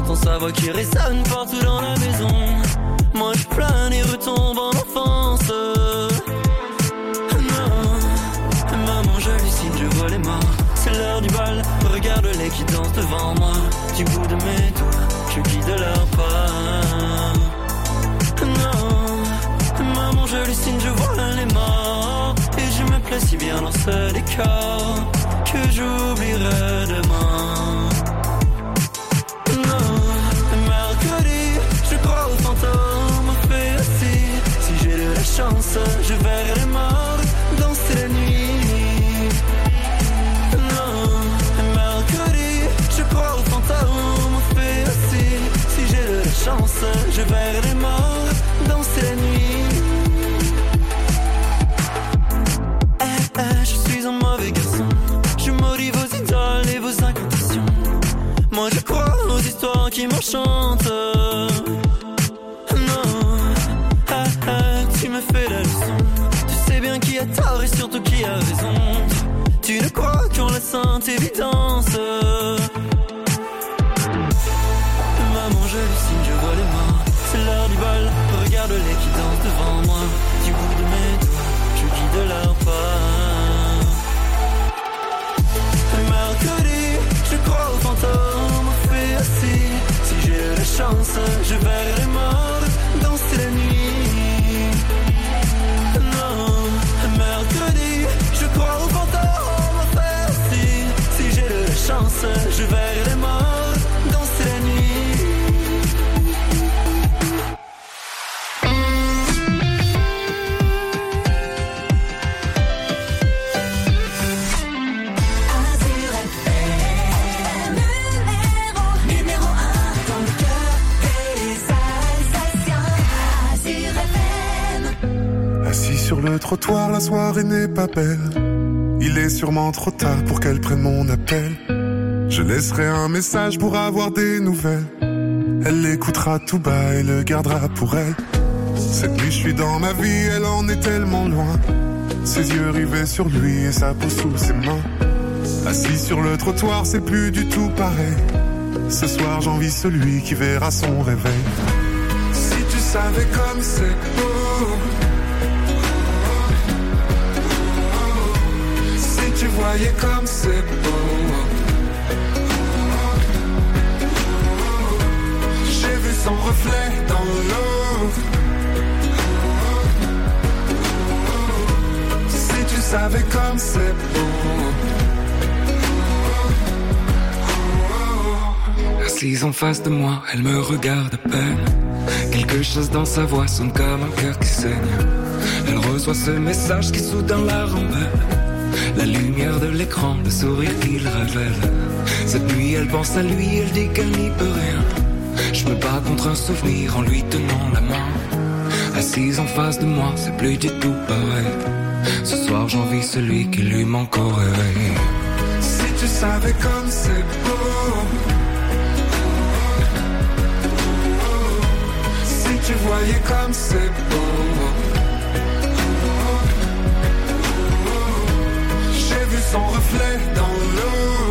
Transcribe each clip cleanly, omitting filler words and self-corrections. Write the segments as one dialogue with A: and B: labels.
A: j'entends sa voix qui résonne partout dans la maison. Moi je plane et retombe en enfance. Non, maman j'hallucine, je vois les morts. C'est l'heure du bal, regarde-les qui dansent devant moi. Du bout de mes doigts, je guide leur pas. Non, maman j'hallucine, je vois les morts. Et je me plais si bien dans ce décor que j'oublierai demain. Non, mercredi, je crois aux fantômes, fait aussi. Si j'ai de la chance, je verrai les morts danser la nuit. Non, mercredi, je crois aux fantômes, fait aussi. Si j'ai de la chance, je verrai les morts danser la nuit. Je suis un mauvais garçon. Je maudis vos idoles et vos incantations. Moi je crois aux histoires qui m'enchantent. Non, tu me fais la leçon. Tu sais bien qui a tort et surtout qui a raison. Tu ne crois qu'en la sainte évidence. Maman j'hallucine, je vois les morts. C'est l'heure du bal, regarde-les qui dansent devant moi. Du bout de mes doigts, je guide leur pas. Mercredi, je crois aux fantômes, fait assis. Si j'ai la chance, je verrai les morts danser la nuit. Non, mercredi, je crois aux fantômes, fait assis. Si j'ai la chance, je verrai les morts danser la nuit.
B: Sur le trottoir, la soirée n'est pas belle. Il est sûrement trop tard pour qu'elle prenne mon appel. Je laisserai un message pour avoir des nouvelles. Elle l'écoutera tout bas et le gardera pour elle. Cette nuit je suis dans ma vie, elle en est tellement loin. Ses yeux rivés sur lui et sa peau sous ses mains. Assis sur le trottoir, c'est plus du tout pareil. Ce soir j'envie celui qui verra son réveil. Si tu savais comme c'est beau, tu voyais comme c'est beau. J'ai vu son reflet dans l'eau. Si tu savais comme c'est beau.
C: Assise en face de moi, elle me regarde à peine. Quelque chose dans sa voix sonne comme un cœur qui saigne. Elle reçoit ce message qui soudain la rembelle. La lumière de l'écran, le sourire qu'il révèle. Cette nuit elle pense à lui, elle dit qu'elle n'y peut rien. Je me bats contre un souvenir en lui tenant la main. Assise en face de moi, c'est plus du tout pareil. Ce soir j'envie celui qui lui manque au réveil.
B: Si tu savais comme c'est beau. Si tu voyais comme c'est beau. Son reflet dans l'eau.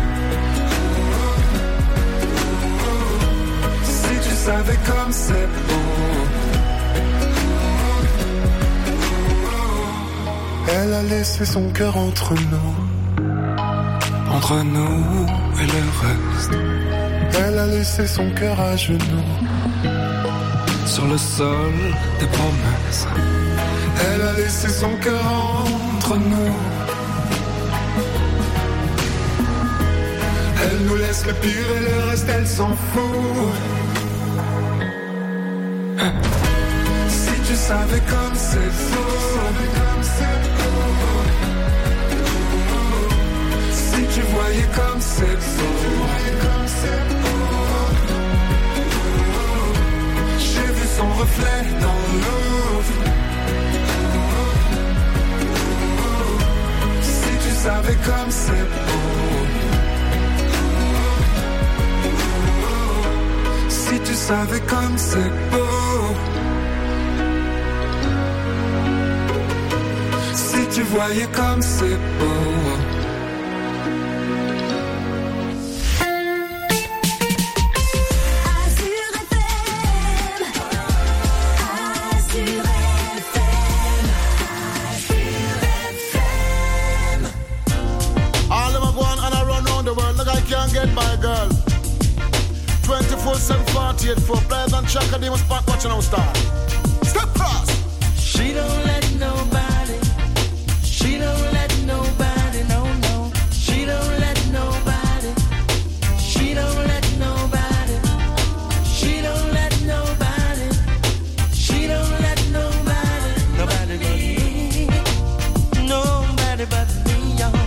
B: Si tu savais comme c'est beau. Elle a laissé son cœur entre nous.
C: Entre nous et le reste.
B: Elle a laissé son cœur à genoux.
C: Sur le sol des promesses.
B: Elle a laissé son cœur entre nous. Elle nous laisse le pire et le reste elle s'en fout. Si tu savais comme c'est beau. Si tu voyais comme c'est beau. J'ai vu son reflet dans l'eau. Si tu savais comme c'est beau. Si tu savais comme c'est beau. Si tu voyais comme c'est beau.
D: 748 players and track of them spot watching our star. Step cross.
A: She don't let nobody. She don't let nobody. No, no. She don't let nobody. She don't let nobody. She don't let nobody. She don't let nobody. Nobody but me. Nobody but me, y'all.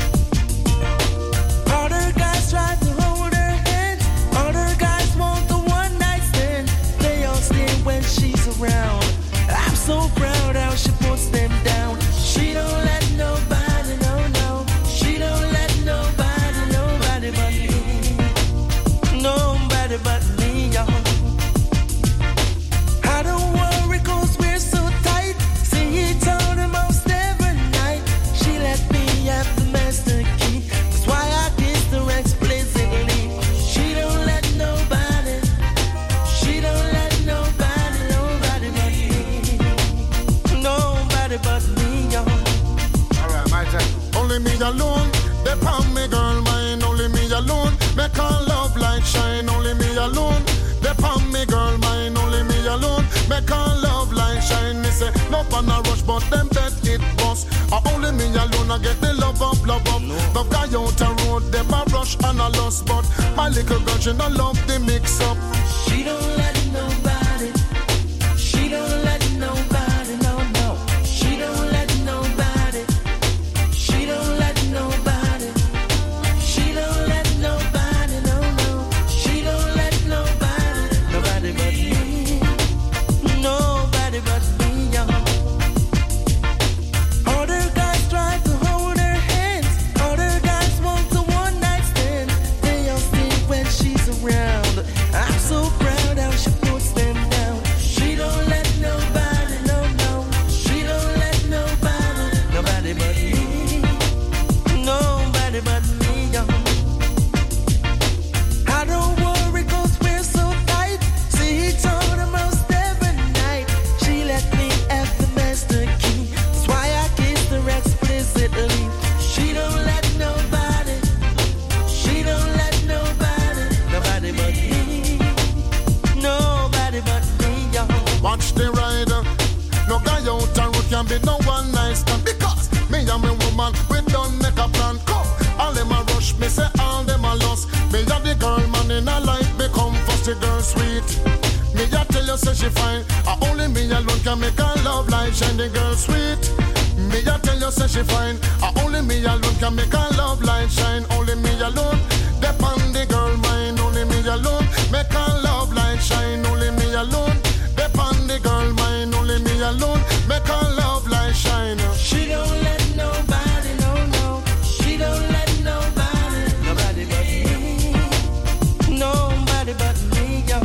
A: Other guys try to hold her hands. Other guys want the one night stand. They all stay when she's around. I'm so proud how she puts them down. She don't let nobody, no, no. She don't let nobody, nobody but me. Nobody but me, y'all. I don't worry 'cause we're so tight. See it almost every night. She let me have the master key. That's why I kissed her explicitly. She don't let nobody. She don't let nobody, nobody but me. Nobody but me, y'all.
D: Alright, my turn. Only me alone. They palm me girl mine. Only me alone. Make her love like shine. Only me alone. They palm me girl mine. Only me alone. Make her love like shine. Me say no pan a rush, but them bet it bust. Only me alone. I get the love up, love up. The guy out the road, them a rush and a lost, but my little girl she don't love the mix up.
A: She don't let nobody. She don't let nobody, no, no. She don't let nobody. She don't let nobody. She don't let nobody, no, no. She don't let nobody. Nobody but me. Nobody but me, y'all. Other guys try to hold her hands. Other guys want the one night stand. They all stay when she's around. I'm so proud how she puts them down. She don't let nobody, no, no. She don't let nobody. Nobody but me. Nobody but me, y'all. I don't worry 'cause we're so tight. See it almost every night. She let me have the master key. That's why I kissed her explicitly. She don't let nobody. She don't let nobody. Nobody but me. Nobody but me, y'all.
D: Watch the rider. No guy out the road can be no one nice stand. Because me and my woman, we don't make a plan. Come, all them a rush, me say all them a lost. Me and the girl man in a life become first, the girl sweet. Me a tell you say she fine. Only me alone can make her love like shine. The girl sweet. Me a tell you say she fine. Only me alone can make her love like shine. Only me alone. Depend the girl mine. Only me alone make her love like shine. Only me alone. Depend the girl mine. Only me alone make her love like shine.
A: She don't let nobody, no, no. She don't let nobody. Nobody but me. Nobody but me, y'all.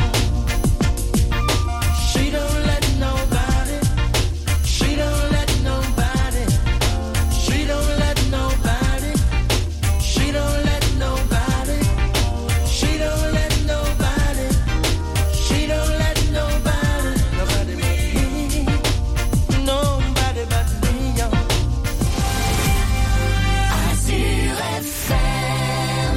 A: She don't let nobody. She don't let nobody. She don't let nobody. She don't let nobody. She don't let nobody. She don't let nobody. Nobody but me. Nobody but me, y'all. Azur FM.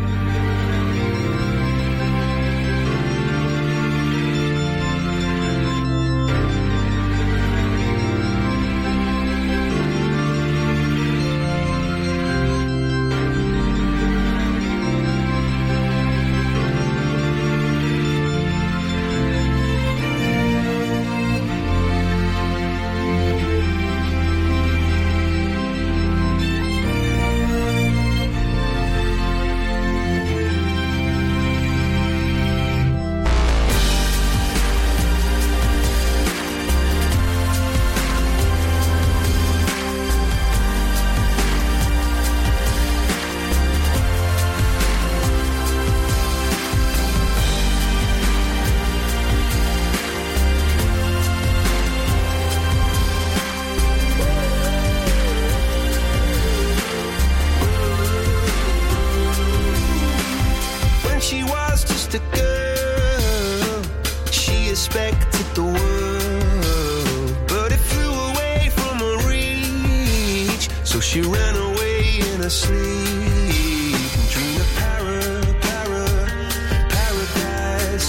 E: When she was just a girl, she expected the world, but it flew away from her reach. So she ran away in her sleep and dreamed of paradise.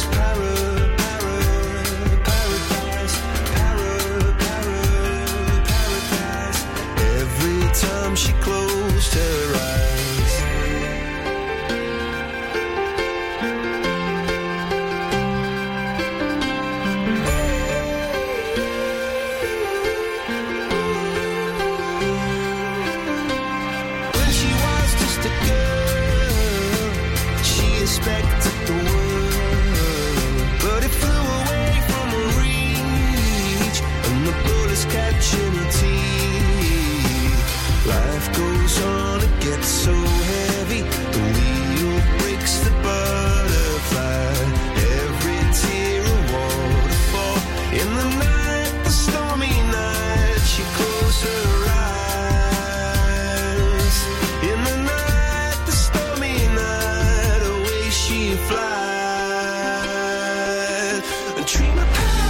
E: fly. A dream of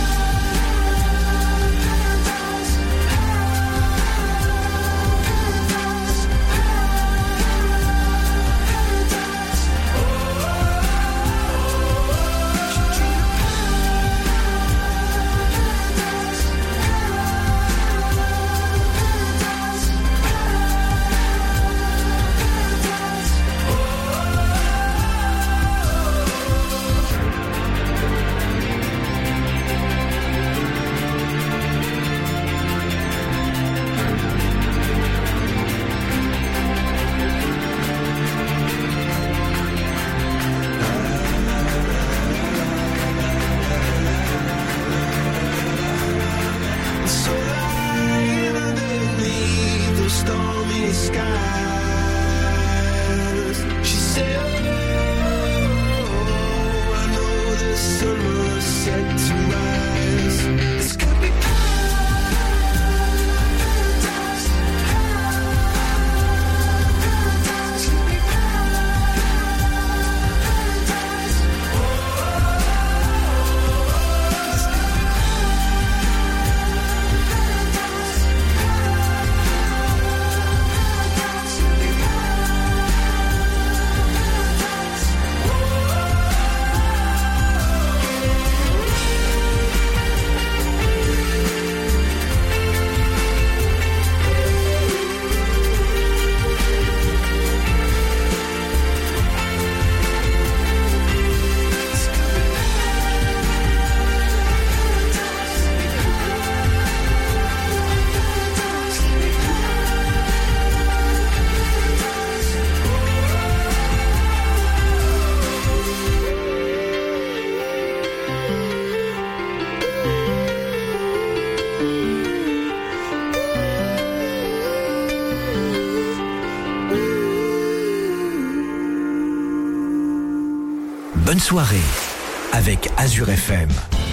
F: Bonne soirée avec Azure FM.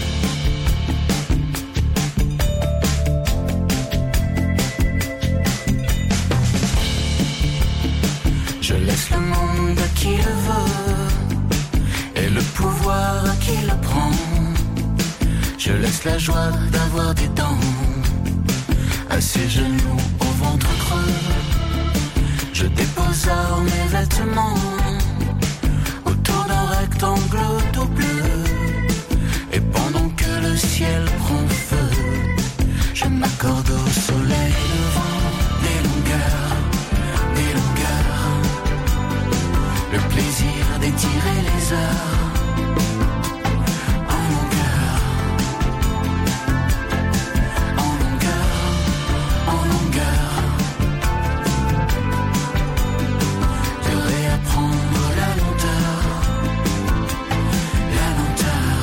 A: Je laisse le monde à qui le veut et le pouvoir à qui le prend. Je laisse la joie d'avoir des dents à ses genoux au ventre creux. Je dépose mes vêtements autour d'un rectangle tout bleu. Et pendant que le ciel prend feu, je m'accorde au soleil levant des longueurs, des longueurs. Le plaisir d'étirer les heures en longueur, en longueur, en longueur. De réapprendre la lenteur, la lenteur.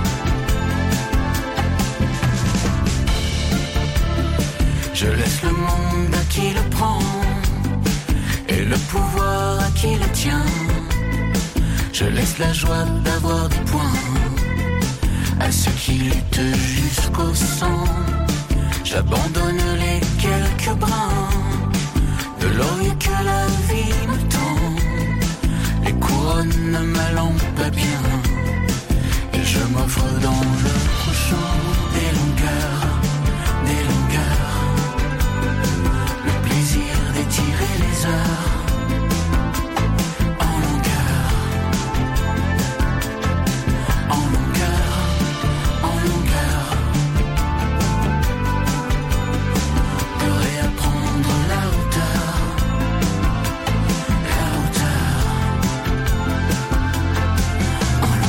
A: Je laisse le monde à qui le prend et le pouvoir à qui le tient. Je laisse la joie d'avoir des points à ceux qui luttent jusqu'au sang. J'abandonne les quelques brins de l'œil que la vie me tend. Les couronnes ma lampe à bien et je m'offre dans le prochain des longueurs, des longueurs. Le plaisir d'étirer les heures en longueur, en longueur, en longueur. De réapprendre la hauteur, la hauteur. En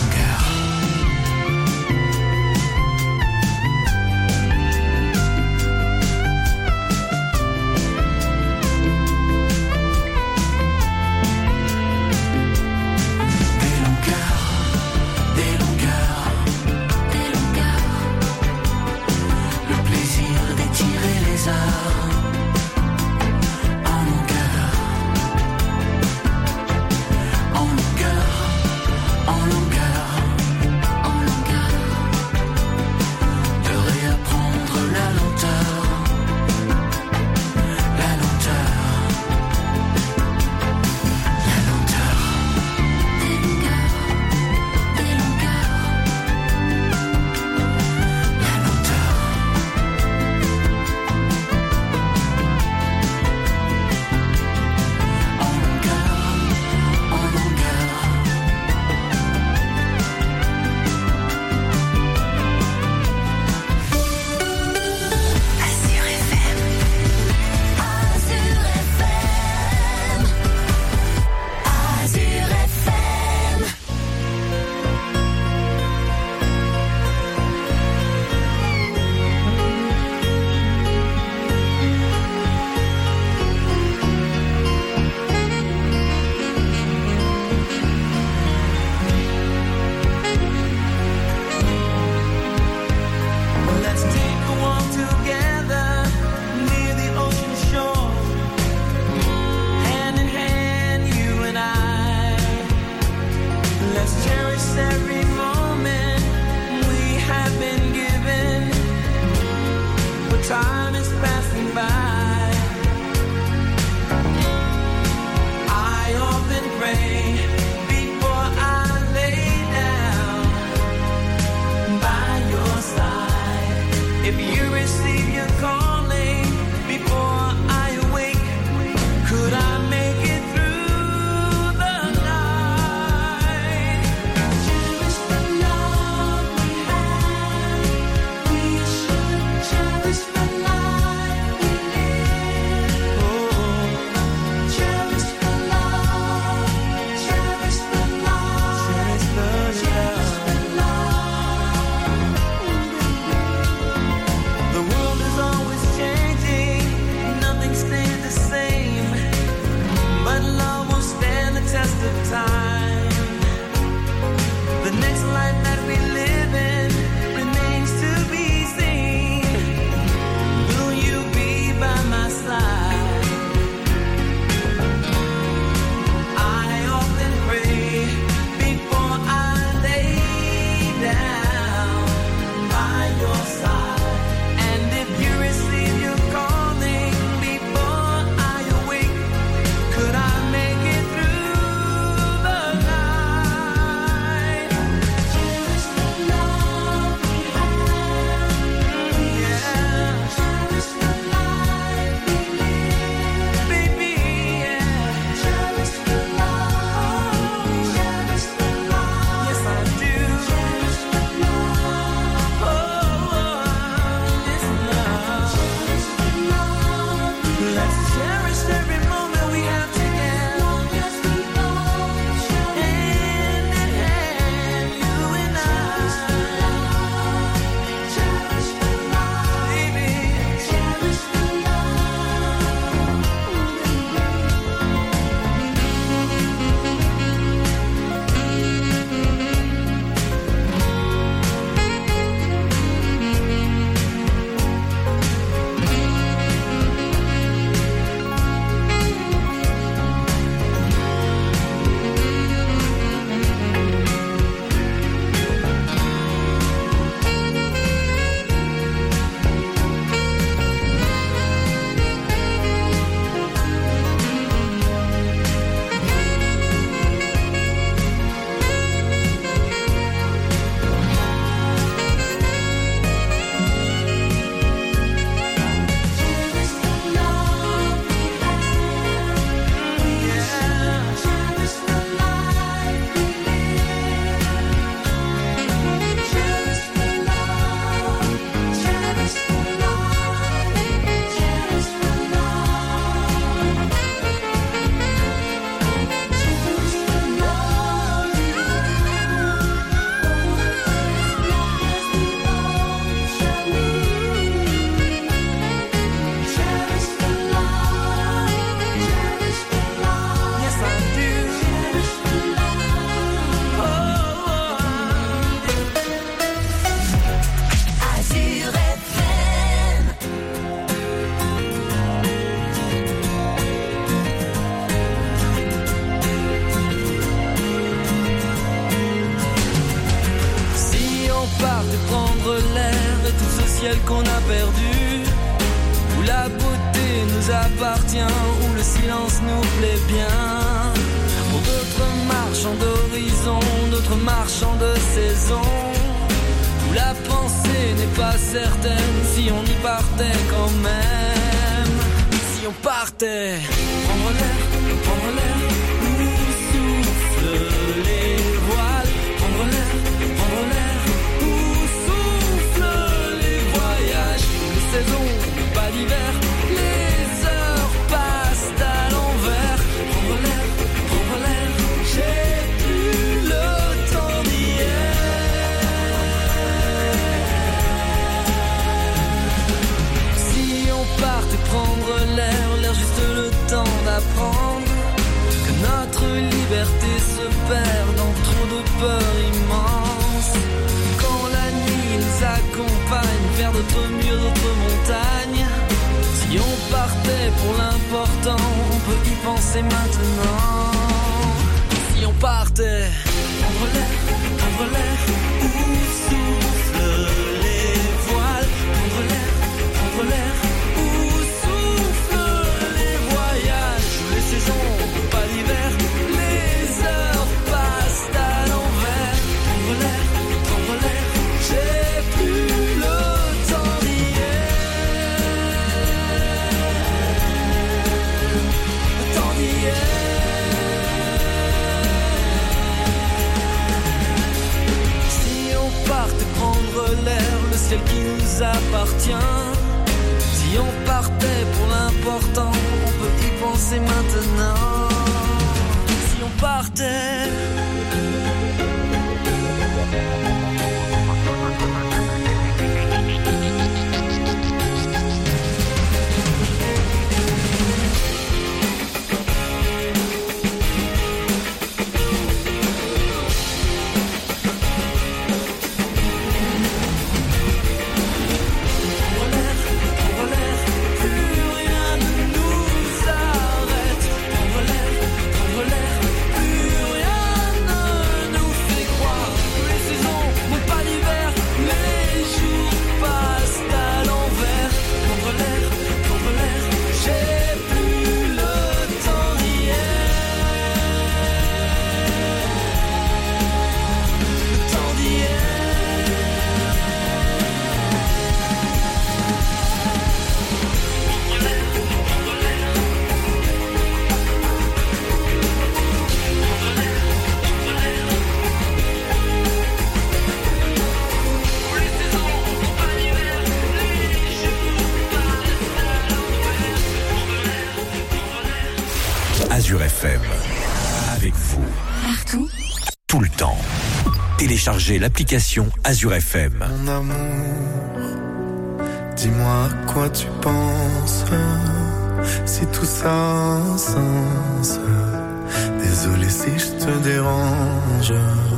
A: cherish every moment we have been given. But time is passing by. I often pray before I lay down by your side. If you receive your calling before I awake, could I make it through the night? Cherish the love we have. We should cherish the life we live. Oh, cherish the love. Cherish the love. Cherish the love. The world is always changing. Nothing stays the same. But love will stand the test of time. The next life that we live in remains to be seen. Will you be by my side? I often pray before I lay down by your side. And if you receive your calling before I awake, could I make it through the night? Cherish the love we have. Yeah. Cherish the life we live. Baby, yeah. Cherish the love. Cherish the love. Yes, I do. Cherish the love. Oh, this love. Cherish the love. Let's cherish every moment we have together. Long as we both shall hand in hand, you and I. Cherish the love, baby. Cherish the qu'on a perdu, où la beauté nous appartient, où le silence nous plaît bien. Pour d'autres marchands d'horizon, d'autres marchands de saison, où la pensée n'est pas certaine, si on y partait quand même. Si on partait, prendre l'air, où soufflent les voiles, prendre l'air, où saison, pas d'hiver, les heures passent à l'envers. Prendre l'air, j'ai plus le temps d'hier. Si on partait prendre l'air juste le temps d'apprendre que notre liberté se perd dans trop de peurs immenses. Quand la nuit nous accompagne vers d'autres murs, d'autres montagnes. Si on partait pour l'important, on peut y penser maintenant. Si on partait, prendre l'air, celle qui nous appartient. Si on partait pour l'important, on peut y penser maintenant. Si on partait.
F: Azure FM. Avec vous.
G: Partout.
F: Tout le temps. Téléchargez l'application Azure FM.
H: Mon amour, dis-moi à quoi tu penses. Si tout ça a un sens. Désolé si je te dérange.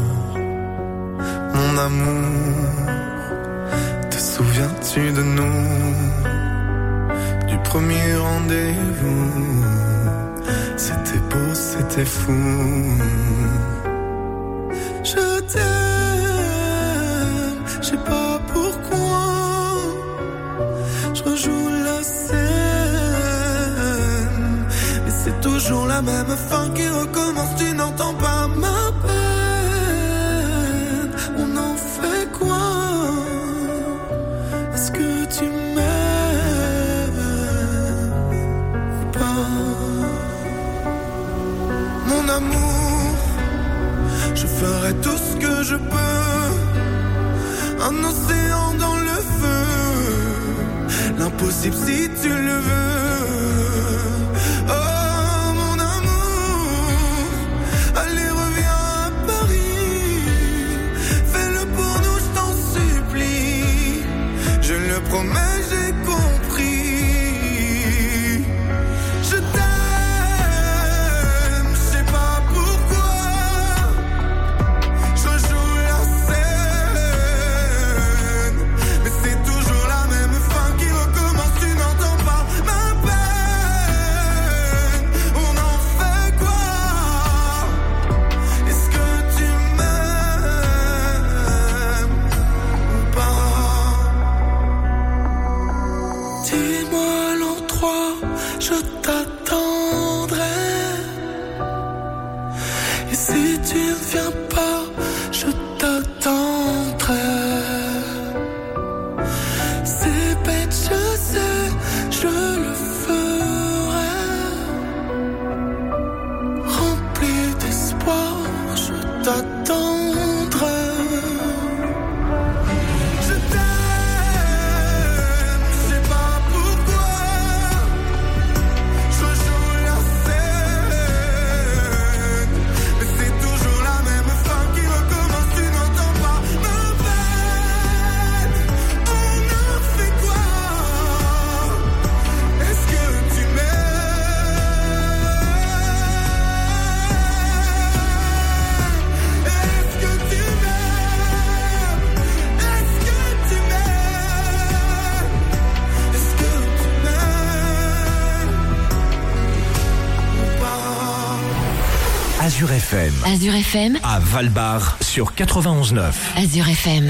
H: Mon amour, te souviens-tu de nous? Du premier rendez-vous. C'était beau, c'était fou. Je t'aime, je sais pas pourquoi. Je rejoue la scène, mais c'est toujours la même fin qui recommence. Tu n'entends pas ma peine. On en fait quoi? Est-ce que tu m'aimes ou pas? Mon amour, je ferai tout ce que je peux. Un océan dans le feu, l'impossible si tu le veux. Oh mon amour, allez reviens à Paris. Fais-le pour nous, je t'en supplie. Je le promets, j'ai compris. Je t'aime.
F: Azure FM.
G: Azure FM.
F: À Valbar sur 91.9.
G: Azure FM.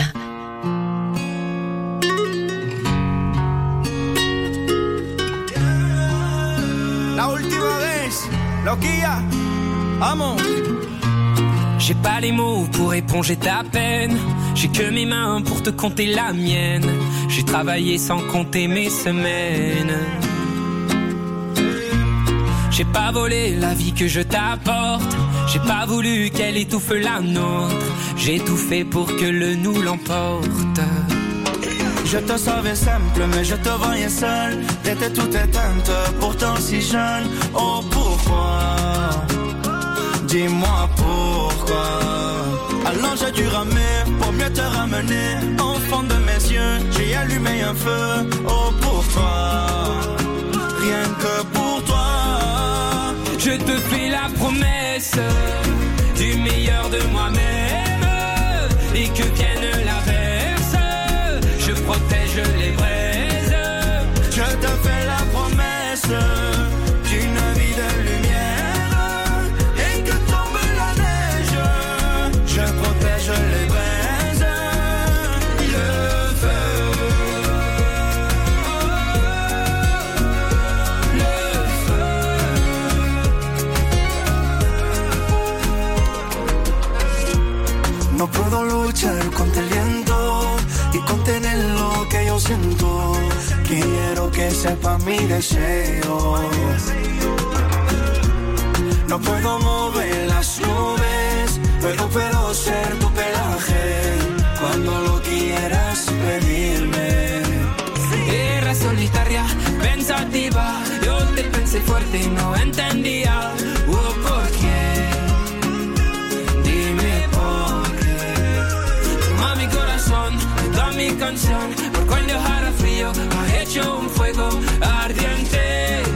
A: La última vez, loquilla, vamos.
C: J'ai pas les mots pour éponger ta peine. J'ai que mes mains pour te compter la mienne. J'ai travaillé sans compter mes semaines. J'ai pas volé la vie que je t'apporte. J'ai pas voulu qu'elle étouffe la nôtre. J'ai tout fait pour que le nous l'emporte.
A: Je te savais simple, mais je te voyais seule. T'étais toute éteinte, pourtant si jeune. Oh pourquoi? Dis-moi pourquoi. Alors j'ai dû ramer pour mieux te ramener. Au fond de mes yeux, j'ai allumé un feu. Oh pour toi, rien que pour toi.
C: Je te fais la promesse du meilleur de moi-même. Et que vienne l'averse, je protège les braises.
A: Je te fais la promesse d'une vie de lumière. Et que tombe la neige, je protège les braises. Le feu, le feu. No puedo luchar contra el viento y contener lo que yo siento. Quiero que sepa mi deseo. No puedo mover las nubes, pero puedo ser tu pelaje cuando lo quieras pedirme.
C: Era solitaria, pensativa. Yo te pensé fuerte y no entendía. ¿Por qué? Dime por qué. Toma mi corazón, toda mi canción. Por cuando hará frío, ha hecho un fuego ardiente.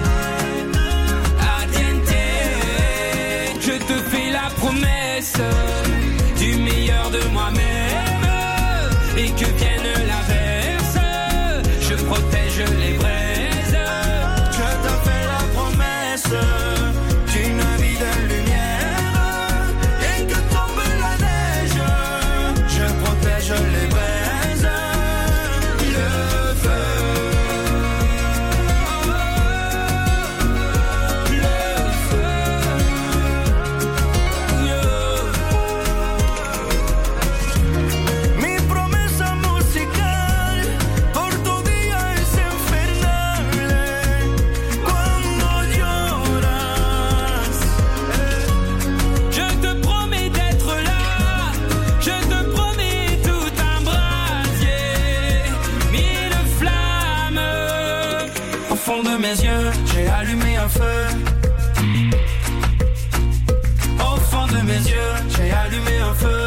C: Ardiente. Je te fais la promesse du meilleur de moi-même. Et que vienne l'averse, je protège les braises.
A: Je te fais la promesse d'une vie de lumière. Et que tombe la neige, je protège les braises. Le feu, le feu, Mi promesa musical por tu día es infernal. Cuando lloras,
C: Je te promets d'être là, je te promets tout un brasier, mille flammes.
A: au fond de mes yeux, j'ai allumé un feu. Au fond de mes yeux, j'ai allumé un feu.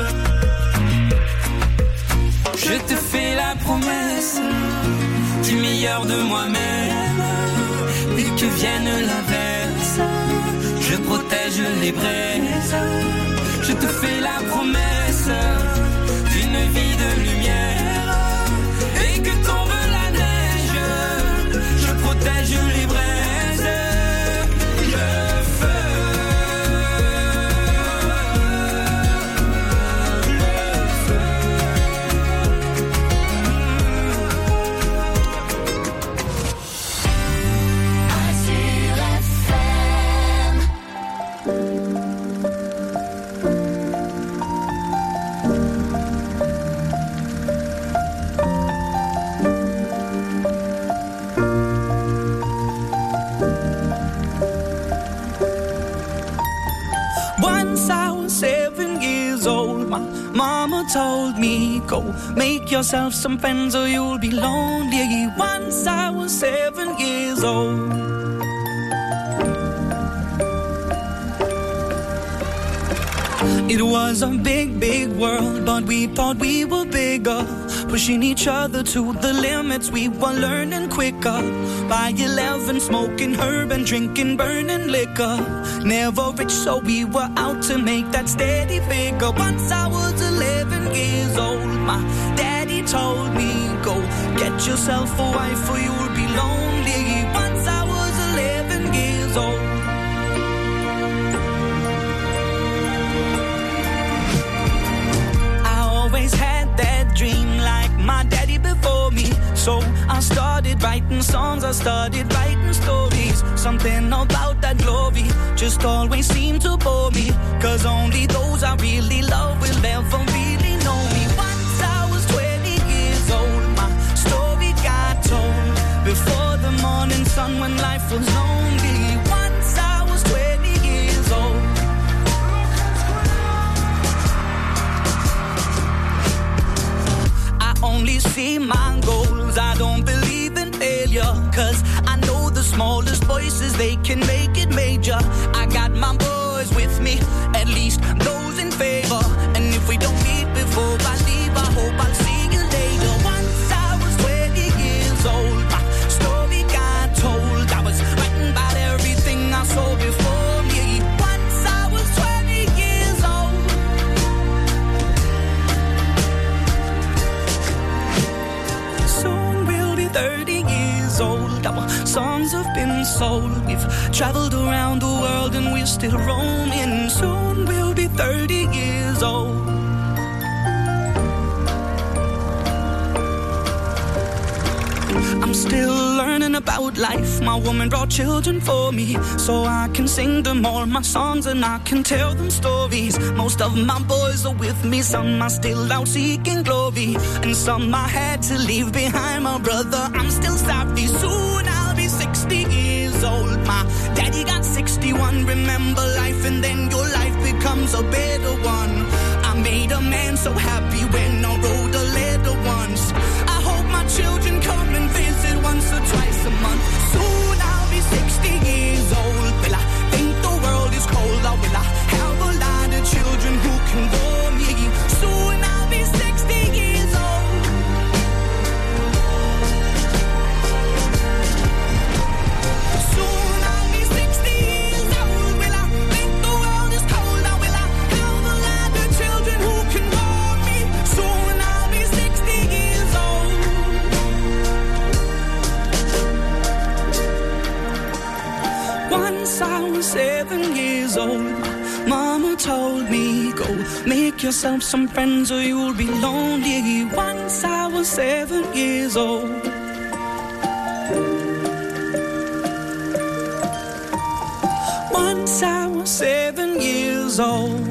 C: Je te fais la promesse du meilleur de moi-même. Et que vienne l'averse, je protège les braises. Je te fais la promesse d'une vie de lumière. Et que tombe la neige, je protège les braises. Le feu, le feu.
A: Once I was 7 years old, my mama told me, go make yourself some friends or you'll be lonely. Once I was 7 years old. It was a big, big world, but we thought we were bigger. Pushing each other to the limits, we were learning quicker. By 11, smoking herb and drinking burning liquor. Never rich, so we were out to make that steady figure. Once I was 11 years old, my daddy told me, go get yourself a wife or you'll be lonely. Once I was 11 years old. Always had that dream like my daddy before me. So I started writing songs, I started writing stories. Something about that glory just always seemed to bore me. Cause only those I really love will ever really know me. Once I was 20 years old, my story got told. Before the morning sun when life was lonely. Once I was 20 years old. Only see my goal
I: knows I don't believe in failure, 'cause I know the smallest voices, they can make it major. I got my boys with me, at least those in favor. And if we don't meet before I leave, I hope I'll see you later. Once I was 20 years old, my story got told. I was writing about everything I saw before me. Once I was 20 years old. Soon we'll be 30 years old. Our songs have been sold. We've traveled around the world and we're still roaming. Soon we'll be 30 years old. I'm still learning about life. My woman brought children for me, so I can sing them all my songs and I can tell them stories. Most of my boys are with me, some are still out seeking glory, and some I had to leave behind. My brother, I'm still sorry. Soon I'll be 60 years old. My daddy got 61. Remember life and then your life becomes a better one. I made a man so happy when I wrote a letter once. I hope my children come and visit once or twice a month. Soon I'll be 60 years old. Will I think the world is cold, or will I have a lot of children who can warm me? Soon I'll be 60 years old. Soon I'll be 60 years old. Will I think the world is cold, or will I have a lot of children who can warm me? Soon I'll be 60 years old. Once I was 7 years old, Mama told me, go make yourself some friends or you'll be lonely. Once I was 7 years old. Once I was 7 years old.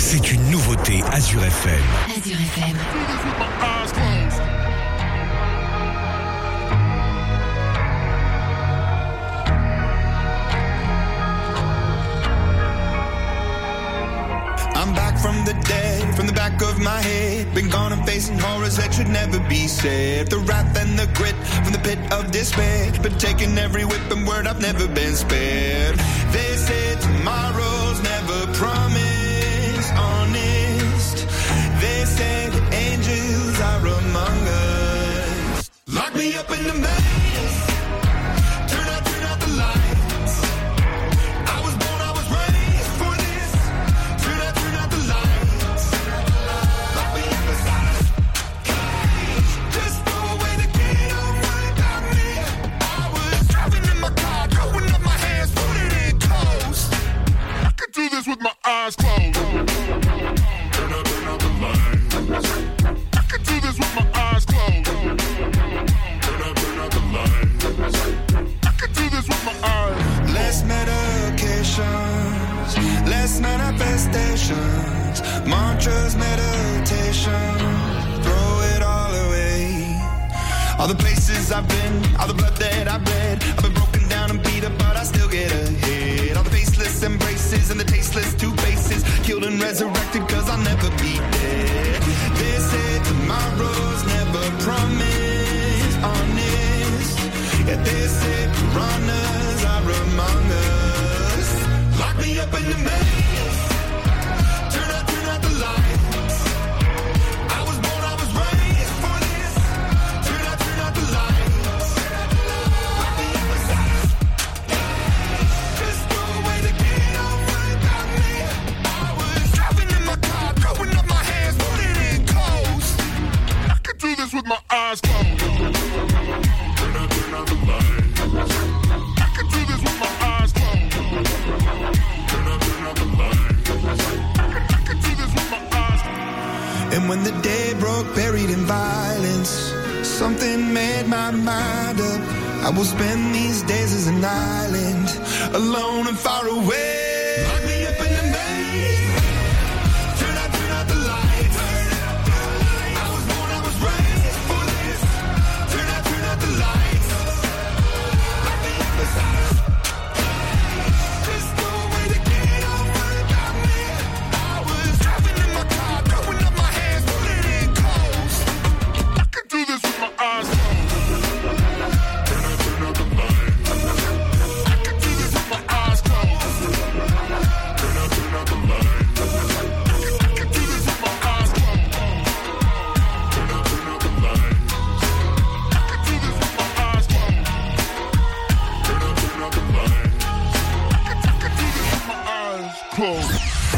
F: C'est une nouveauté Azure FM.
G: Azure FM.
J: I'm back from the dead, from the back of my head. Been gone and facing horrors that should never be said. The wrath and the grit from the pit of despair. Been taking every whip and word, I've never been spared. They said tomorrow's never promised, honest. They said angels are among us. Lock me up in the maze. Turn out the lights. I was born, I was raised for this. Turn out the lights. Lock me up inside a cage. Just throw away the key, don't worry about me. I was driving in my car, throwing up my hands, putting in coast. I could do this with my eyes closed. Turn out the lights. I could do this with my eyes closed. Turn out the lights. I could do this with my eyes. Less medications, less manifestations, mantras, meditation, throw it all away. All the places I've been, all the blood that I've bled, I've been broken down and beat up, but I still get ahead. All the faceless embraces and the tasteless two faces, killed and resurrected cause I'll never be dead. They said tomorrow's never promised, honest. Yeah, they said piranhas are among us. Lock me up in the maze. Turn out the lights. I was born, I was raised for this. Turn out the lights. Lock me up inside. Just throw away the key, don't worry about me. I was driving in my car, throwing up my hands, putting in coast. I could do this with my eyes closed. Turn out the lights. I could do this with my eyes closed. Turn out the lights. I could do this with my eyes closed. And when the day broke, buried in violence, something made my mind up. I will spend these days as an island, alone and far away. Lock me up in the maze. Turn out the lights. I was born, I was raised for this. Turn out the lights. Lock me up inside. Just throw away the key, don't worry about me. I was driving in my car, throwing up my hands, putting in coast. I could do this with my eyes closed. Turn out the lights. I could do this with my eyes closed. Turn out the lights. I could do this with my eyes closed. Turn out the lights. I could do this with my eyes closed. Turn out the lights. I could do this with my eyes closed.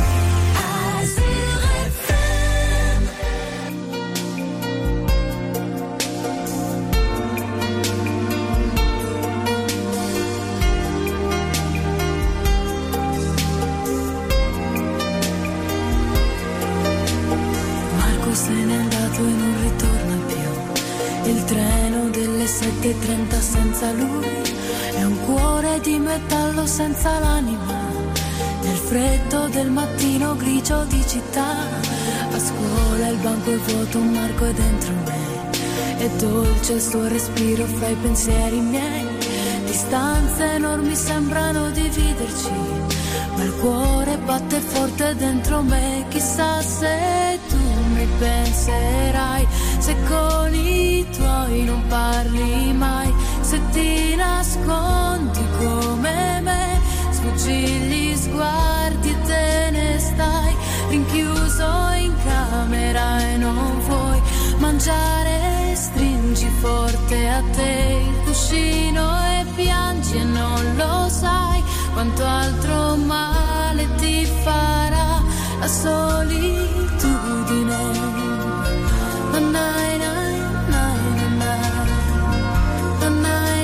K: Marco se n'è andato e non ritorna più. Il treno delle 7:30 senza lui è un cuore di metallo senza l'anima. Nel freddo del mattino grigio di città, a scuola il banco è vuoto, Marco è dentro me. È dolce il suo respiro fra i pensieri miei. Distanze enormi sembrano dividerci, ma il cuore batte forte dentro me. Chissà se tu mi penserai, se con i tuoi non parli mai, se ti nascondi come me, sfuggi gli sguardi e te ne stai rinchiuso in camera e non vuoi mangiare, stringi forte a te il cuscino e piangi e non lo sai quanto altro male ti farà la solitudine. Nai, nai, nai, nai, nai,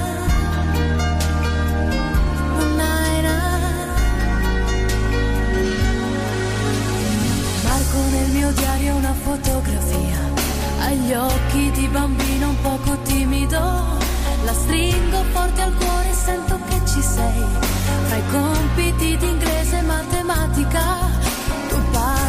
K: nai, nai. Marco nel mio diario una fotografia, agli occhi di bambino un poco timido. La stringo forte al cuore e sento che ci sei. Fra i compiti di inglese e matematica, tu parli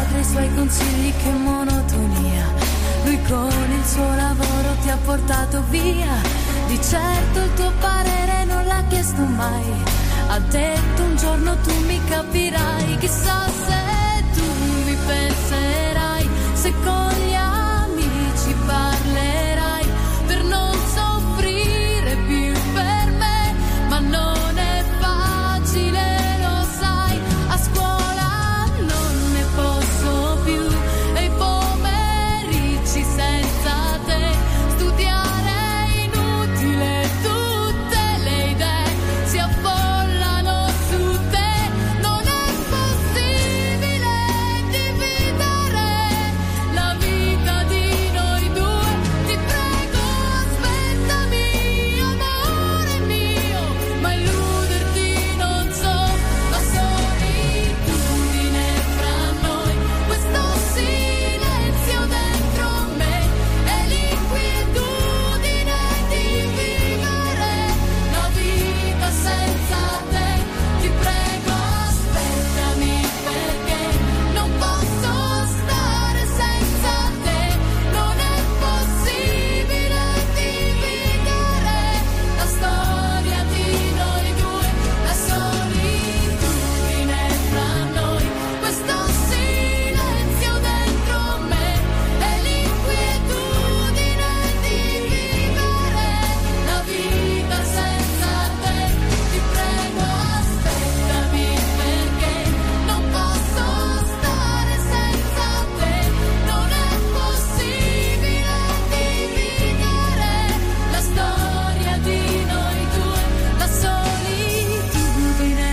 K: pensi che monotonia, lui con il suo lavoro ti ha portato via. Di certo il tuo parere non l'ha chiesto mai, ha detto un giorno tu mi capirai. Chissà se tu mi penserai, se con gli amici parlerai, per non soffrire più per me. Ma non è facile, lo sai, a scuola non ne posso più, e i pomeriggi senza te, studiare è inutile, tutte le idee si affollano su te. Non è possibile dividere la vita di noi due, ti prego aspettami amore mio, ma illuderti non so. La solitudine fra noi, questo silenzio dentro me, e l'inquietudine di vivere la vita senza te. Ti prego aspettami perché non posso stare senza te. Non è possibile dividere la storia di noi due, la solitudine fra noi, questo silenzio dentro me, e l'inquietudine di vivere la vita senza te. Ti prego aspettami perché non posso stare senza te. Non è possibile dividere la storia di noi due, la solitudine.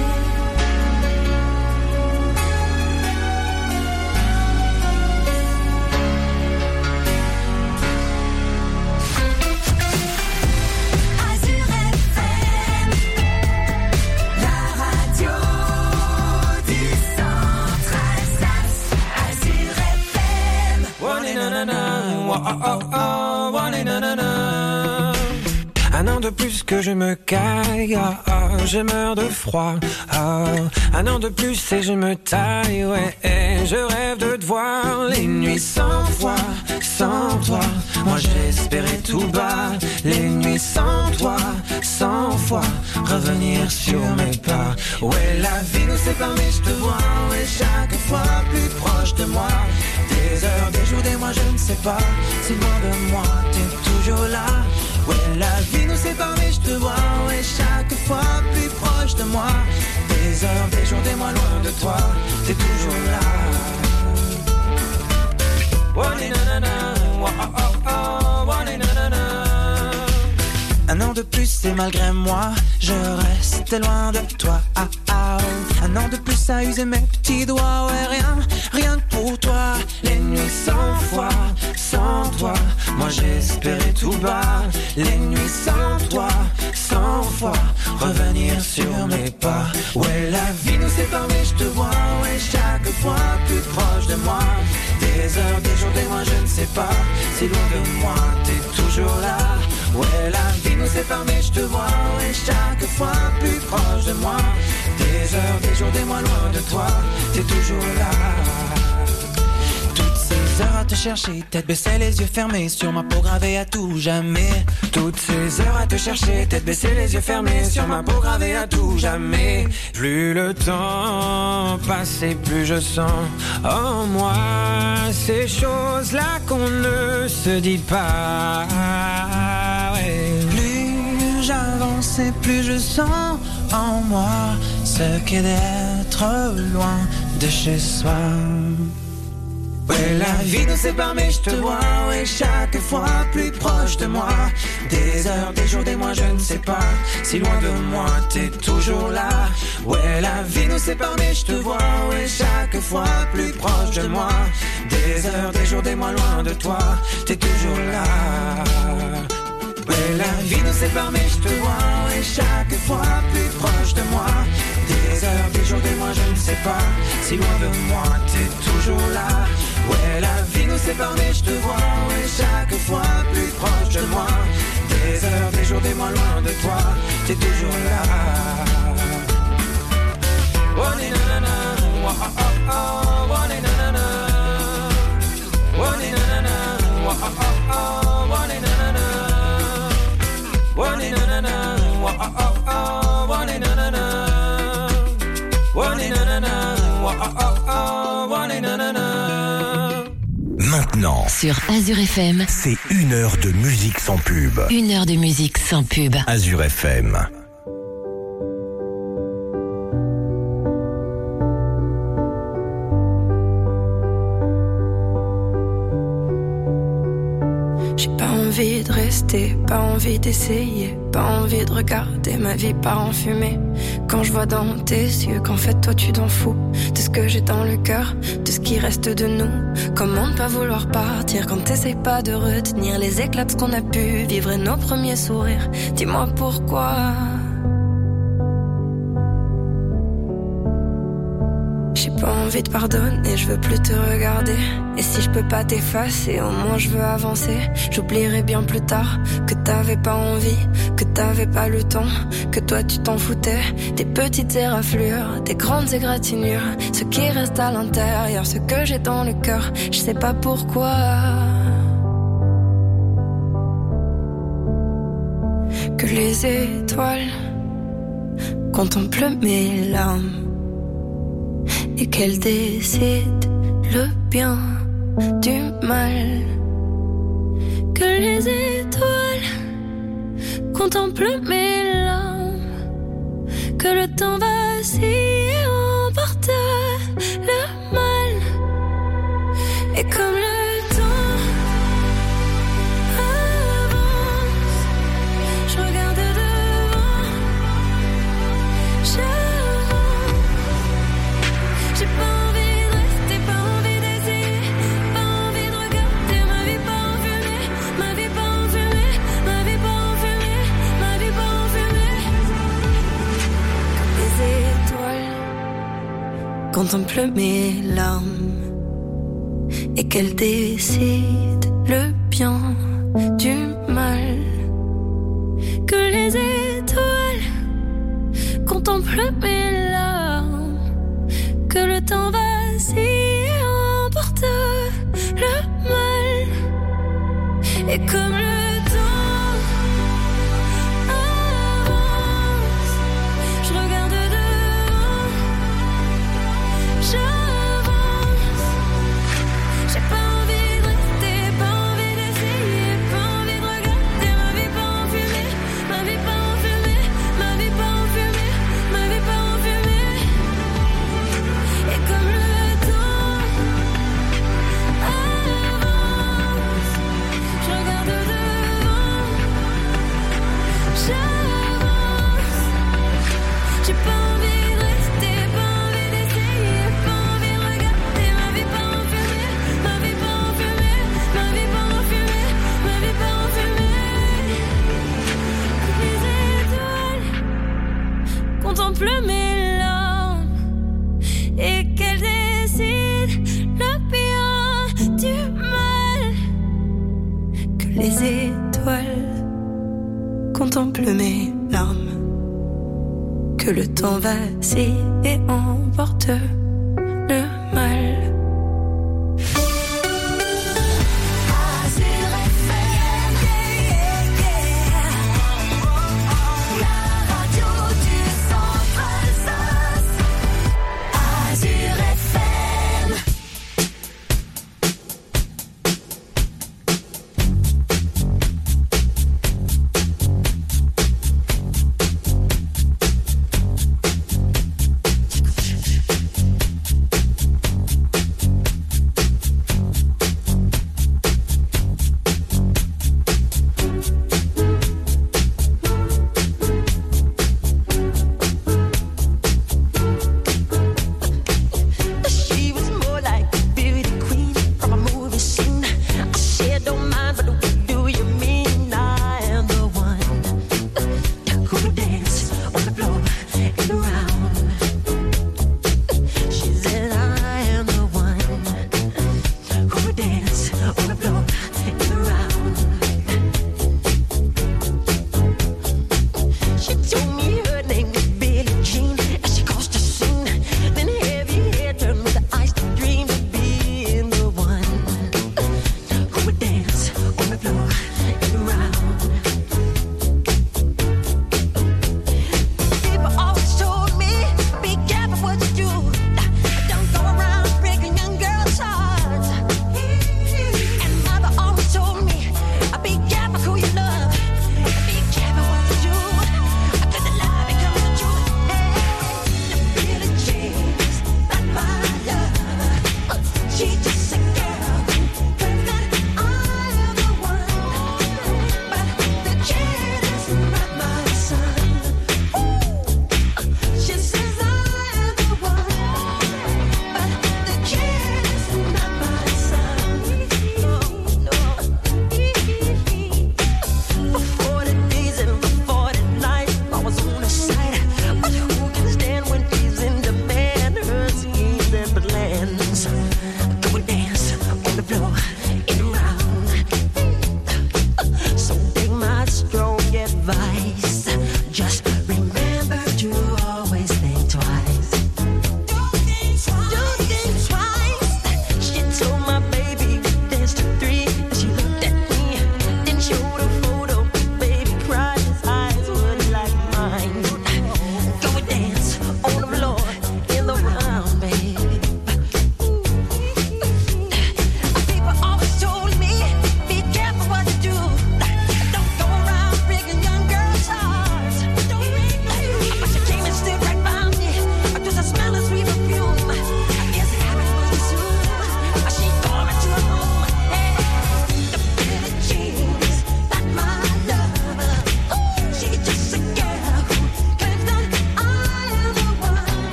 L: Azur FM, la radio du centre Alsace. Azur FM.
C: Un an de plus que je me caille, je meurs de froid. Un an de plus et je me taille, ouais. Je rêve de te voir les nuits sans toi, sans toi. Moi j'espérais tout bas, les nuits sans toi, 100 fois revenir sur mes pas. Ouais, la vie nous sépare mais je te vois, ouais, chaque fois plus proche de moi. Des heures, des jours, des mois, je ne sais pas, si loin de moi, t'es toujours là. Ouais, la vie nous sépare mais je te vois, ouais, chaque fois plus proche de moi. Des heures, des jours, des mois, loin de toi, t'es toujours là. Un an de plus et malgré moi, je reste loin de toi. Un an de plus à user mes petits doigts, ouais, rien que pour toi. Les nuits sans toi, moi j'espérais tout bas. Les nuits sans toi, 100 fois revenir sur mes pas. Ouais, la vie nous sépare mais je te vois, ouais, chaque fois plus proche de moi. Des heures, des jours, des mois, je ne sais pas, si loin de moi, t'es toujours là. Ouais, la vie nous sépare mais je te vois, ouais, chaque fois plus proche de moi. Des heures, des jours, des mois, loin de toi, t'es toujours là. Toutes ces heures à te chercher, tête baissée, les yeux fermés, sur ma peau gravée à tout jamais. Toutes ces heures à te chercher, tête baissée, les yeux fermés, sur ma peau gravée à tout jamais. Plus le temps passe et plus je sens en moi ces choses-là qu'on ne se dit pas. Ouais. Plus j'avance et plus je sens en moi ce qu'est d'être loin de chez soi. Ouais, la vie nous sépare mais je te vois, ouais, chaque fois plus proche de moi. Des heures, des jours, des mois, je ne sais pas, si loin de moi, t'es toujours là. Ouais, la vie nous sépare mais je te vois, ouais, chaque fois plus proche de moi. Des heures, des jours, des mois, loin de toi, t'es toujours là. Ouais, la vie nous sépare mais je te vois, ouais, chaque fois plus proche de moi. Des heures, des jours, des mois, je ne sais pas, si loin de moi, t'es toujours là. Ouais, la vie nous sépare mais je te vois, ouais, chaque fois plus proche de moi. Des heures, des jours, des mois, loin de toi, t'es toujours là. Oh, na na na, oh, oh, oh, oh, na na na.
F: Maintenant,
G: Sur Azure FM,
F: c'est 1 heure de musique sans pub.
G: 1 heure de musique sans pub.
F: Azure FM.
K: J'ai pas envie de rester, pas envie d'essayer, pas envie de regarder ma vie part en fumée. Quand je vois dans tes yeux qu'en fait toi tu t'en fous de ce que j'ai dans le cœur, de ce qui reste de nous. Comment ne pas vouloir partir quand t'essayes pas de retenir les éclats de ce qu'on a pu vivre et nos premiers sourires. Dis-moi pourquoi. J'ai pas envie de pardonner, je veux plus te regarder. Et si je peux pas t'effacer, au moins je veux avancer. J'oublierai bien plus tard que t'avais pas envie, que t'avais pas le temps, que toi tu t'en foutais. Des petites éraflures, des grandes égratignures, ce qui reste à l'intérieur, ce que j'ai dans le cœur, je sais pas pourquoi. Que les étoiles contemplent mes larmes et qu'elle décide le bien du mal. Que les étoiles contemplent mes larmes, que le temps vacille et emporte le mal. Et comme le temps avance, je regarde devant, j'ai pas envie de rester, pas envie d'essayer, pas envie de regarder ma vie pas en fumée, ma vie pas en fumée, ma vie pas en fumée, ma vie pas en fumée. Les étoiles contemplent mes larmes et qu'elles décident le bien du mal. Que les étoiles contemplent mes larmes, que le temps vacille et emporte le mal. Et comme le temps avance, je regarde devant, j'avance. J'ai pas envie de rester, pas envie d'essayer, pas envie de regarder ma vie pas en fumée, ma vie pas en fumée, ma vie pas en fumée, ma vie pas en fumée. Et comme le temps avance, je regarde devant, j'avance. J'ai pas envie de rester, pas envie d'essayer, pas envie de regarder ma vie pas en fumée, ma vie pas en fumée, ma vie pas en fumée, ma vie pas en fumée. Les étoiles contemplent mes larmes et qu'elles décident le bien du mal. Que les étoiles contemplent mes larmes, que le temps vacille et emporte le mal. Azure FM, la radio du centre Alsace. Azure FM.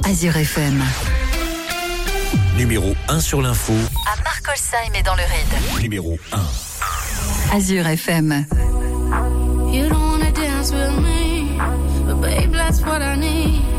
M: Azure FM.
F: Numéro 1 sur l'info.
M: À Markolsheim et dans le Raid.
F: Numéro 1.
M: Azure FM.
K: You don't wanna dance with me, but babe, that's what I need.